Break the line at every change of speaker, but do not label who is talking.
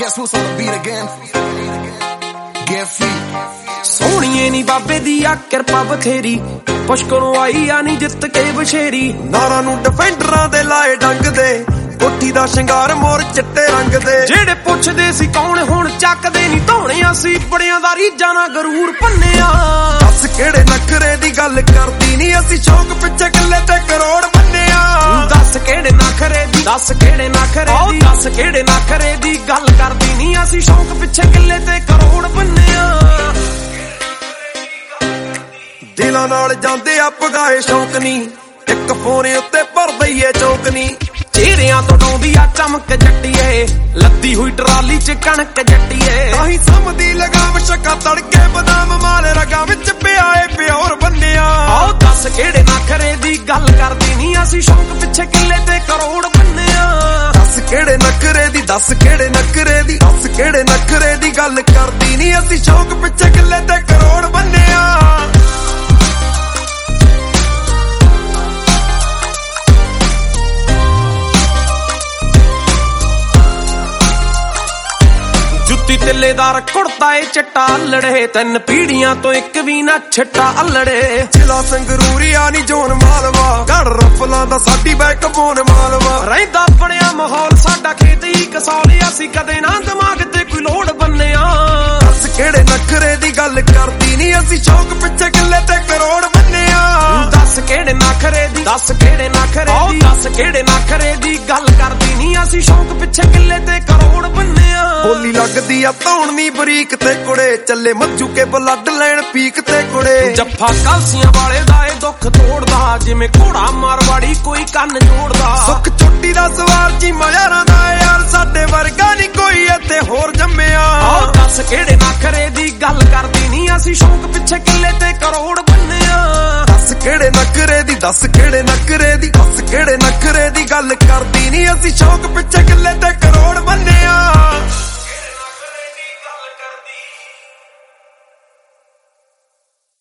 Guess who's on the beat again? Get free.
ਸੋਹਣੀਏ ਨੀ ਬਾਬੇ ਦੀ ਆ ਕਿਰਪਾ ਬਥੇਰੀ, ਪੁਸ਼ਕਰੋਂ ਆਈ ਆ ਨੀ ਜਿੱਤ ਕੇ ਬਸ਼ੇਰੀ।
ਨਾਰਾਂ ਨੂੰ ਡਿਫੈਂਡਰਾਂ ਦੇ ਲਾਏ ਡੰਗ ਦੇ, ਕੋਠੀ ਦਾ ਸ਼ਿੰਗਾਰ ਮੋਰ ਚਿੱਟੇ ਰੰਗ ਦੇ।
ਜਿਹੜੇ ਪੁੱਛਦੇ ਸੀ ਕੌਣ ਹੁਣ ਚੱਕਦੇ ਨੀ ਧੌਣਿਆ ਸੀ, ਬੜਿਆਂ ਦਾ ਰੀਝਾਂ ਨਾਲ ਗਰੂਰ ਭੰਨਿਆ।
ਦੱਸ ਕਿਹੜੇ ਨਖਰੇ ਦੀ ਗੱਲ ਕਰਦੀ ਨੀ, ਅਸੀਂ ਸ਼ੌਕ ਪਿੱਛੇ ਕਿੱਲੇ ਤੇ ਕਰੋੜ ਬੰਨਿਆ।
ਦੱਸ ਕਿਹੜੇ ਨਖਰੇ ਦੀ, ਦੱਸ ਕਿਹੜੇ ਨਖਰੇ ਦੀ, ਦੱਸ ਕਿਹੜੇ ਨਖਰੇ ਦੀ ਗੱਲ ਕਰਦੀ ਨੀ, ਅਸੀਂ ਸ਼ੌਕ ਪਿੱਛੇ ਕਿੱਲੇ ਤੇ ਕਰੋੜ ਬੰਨਿਆ।
ਦਿਲਾਂ ਨਾਲ ਜਾਂਦੇ ਆ ਪਗਾਏ ਸ਼ੌਕ ਨੀ, ਇੱਕ ਫੋਨ ਉੱਤੇ ਭਰ ਦਈਏ ਚੌਕ ਨੀ।
ਚਿਹਰਿਆਂ ਤੋਂ ਡਾਉਂਦੀ ਆ ਚਮਕ ਜੱਟੀਏ, ਲੱਦੀ ਹੋਈ ਟਰਾਲੀ ਚ ਕਣਕ ਜੱਟੀਏ।
ਤਾਹੀਂ ਸਮਦੀ ਲਗਾਮ ਸ਼ੱਕਾ ਤੜਕੇ ਬਦਾਮ ਮਾਲ ਰਗਾਂ ਵਿੱਚ ਪਿਆ ਏ ਪਿਓਰ ਬੰਨਿਆ।
ਆਓ ਦੱਸ ਕਿਹੜੇ ਨਖਰੇ ਦੀ ਗੱਲ ਕਰਦੀ ਨੀ, ਅਸੀਂ ਸ਼ੌਕ ਪਿੱਛੇ ਕਿੱਲੇ ਤੇ ਕਰੋੜ ਬੰਨਿਆ।
ਦੱਸ ਕਿਹੜੇ ਨਖਰੇ ਦੀ, ਦੱਸ ਕਿਹੜੇ ਨਖਰੇ ਦੀ, ਦੱਸ ਕਿਹੜੇ ਨਖਰੇ ਦੀ ਗੱਲ ਕਰਦੀ ਨੀ, ਅਸੀਂ ਸ਼ੌਕ ਪਿੱਛੇ ਕਿੱਲੇ ਤੇ ਕਰੋੜ ਬੰਨਿਆ।
ਜੁੱਤੀ ਤਿੱਲੇਦਾਰ ਕੁੜਤਾ ਏ ਚਿੱਟਾ ਅਲੜੇ, ਤਿੰਨ ਪੀੜੀਆਂ ਤੋਂ ਇੱਕ ਵੀ ਨਾ ਛਿੱਟਾ ਅਲੜੇ।
ਜ਼ਿਲ੍ਹਾ ਸੰਗਰੂਰੀਆ ਨੀ ਜੋਨ ਮਾਲਵਾ, ਗੜ ਰਫਲਾਂ ਦਾ ਸਾਡੀ ਬੈਕਬੋਨ ਮਾਲਵਾ।
ਰਹਿੰਦਾ ਬਣਿਆ ਮਾਹੌਲ ਸਾਡਾ ਖੇਤ ਹੀ ਕਸੌਲਿਆ, ਅਸੀਂ ਕਦੇ ਨਾ ਦਿਮਾਗ ਤੇ ਕੋਈ ਲੋੜ ਬੰਨਿਆ।
ਦੱਸ ਕਿਹੜੇ ਨਖਰੇ ਦੀ ਗੱਲ ਕਰਦੀ ਨੀ, ਅਸੀਂ ਸ਼ੌਕ ਪਿੱਛੇ ਕਿੱਲੇ ਤੇ ਕਰੋੜ ਬੰਨਿਆ।
ਦੱਸ ਕਿਹੜੇ ਨਖਰੇ ਦੀ, ਦੱਸ ਕਿਹੜੇ ਨਖਰੇ ਦੀ, ਦੱਸ ਕਿਹੜੇ ਨਖਰੇ ਦੀ ਗੱਲ ਕਰਦੀ ਨੀ, ਅਸੀਂ ਸ਼ੌਕ ਪਿੱਛੇ ਕਿੱਲੇ ਤੇ ਕਰੋੜ ਬੰਨਿਆ।
ਬੋਲੀ ਲੱਗਦੀ ਆ ਧੌਣਨੀ ਬਰੀਕ ਤੇ ਕੁੜੇ, ਚੱਲੇ ਮੱਜੂ ਕੇ ਬਲੱਡ ਲੈਣ ਪੀਕ ਤੇ ਕੁੜੇ।
ਜੱਫਾ ਕਾਲਸੀਆਂ ਵਾਲੇ ਦਾ ਏ ਦੁੱਖ ਤੋੜਦਾ, ਜਿਵੇਂ ਘੋੜਾ ਮਾਰਵਾੜੀ ਕੋਈ ਕੰਨ ਜੋੜਦਾ।
ਸੁੱਖ ਛੁੱਟੀ ਦਾ ਸਵਾਰ ਜੀ ਮਜ਼ਾਰਾਂ ਦਾ ਯਾਰ, ਸਾਡੇ ਵਰਗਾ ਨੀ ਕੋਈ ਇੱਥੇ ਹੋਰ ਜੰਮਿਆ।
ਆਹ ਦੱਸ ਕਿਹੜੇ ਨਖਰੇ ਦੀ ਗੱਲ ਕਰਦੀ ਨੀ, ਅਸੀਂ ਸ਼ੌਕ ਪਿੱਛੇ ਕਿੱਲੇ ਤੇ ਕਰੋੜ ਬੰਨਿਆ।
ਦੱਸ ਕਿਹੜੇ ਨਖਰੇ ਦੀ, ਦੱਸ ਕਿਹੜੇ ਨਖਰੇ ਦੀ, ਦੱਸ ਕਿਹੜੇ ਨਖਰੇ ਦੀ ਗੱਲ ਕਰਦੀ ਨੀ, ਅਸੀਂ ਸ਼ੌਕ ਪਿੱਛੇ ਕਿੱਲੇ ਤੇ